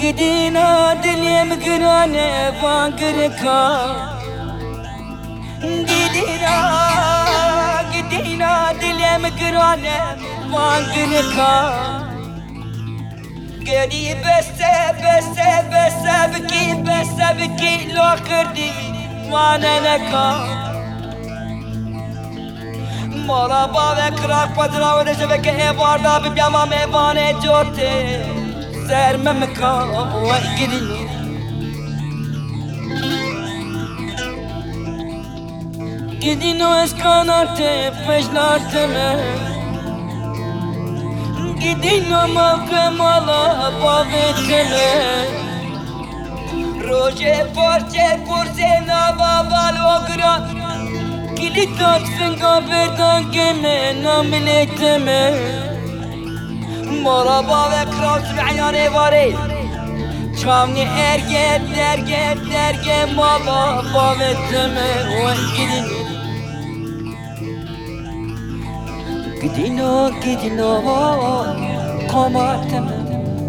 قدينا دنيا مقرانة فانقركا قدينا دنيا مقرانة فانقركا قدي بس بكي لو خردي وانا لكا مارا باوك راك پدرا و نشبك ایوار دا ببیاما میوانه جوته سر ممکا و قدينو اسكاناتي فشلاتمه قدينو موقع مالا باوتمه روجه پرسه نابا بالوگران Kilitat finga berdan geme namleteme Maraba ve kral süm'yane vare Çamni derge mala baveteme Ve gidino kamateme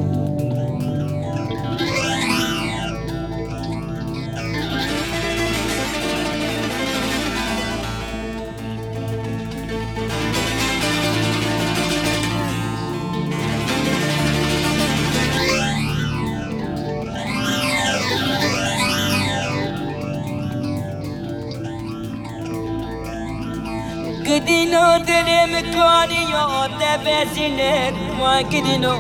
قدينو دلي مكاني يا تبسنر ما قدينو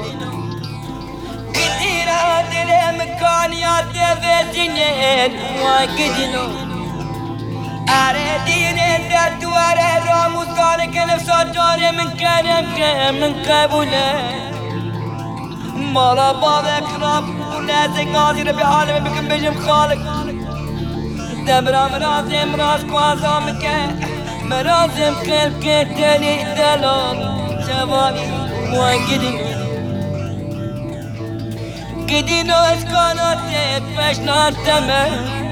دلي مكاني يا تبسنر ما قدينو أردين الدوار راموسان كنف صدار من قبوله مالا بابك راب ولازق ناظر بعالم بكم بجم خالق دبرا مرازم راس قوازامك مرازم قلب كتلي دلال شبابي قدينو اسكاناتي فشناتمه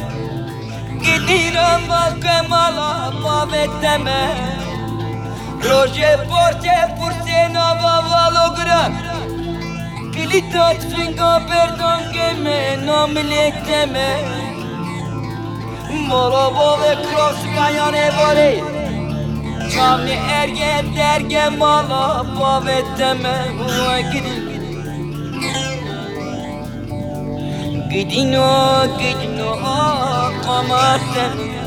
قدينو موقع مالا باوتمه روجه پرسه نابا والوگران کلیتات فنگا بردان گمه ناملتمه مارا باوه کراس بیانه واره Çamni derge mala baveteme Gidino kamateme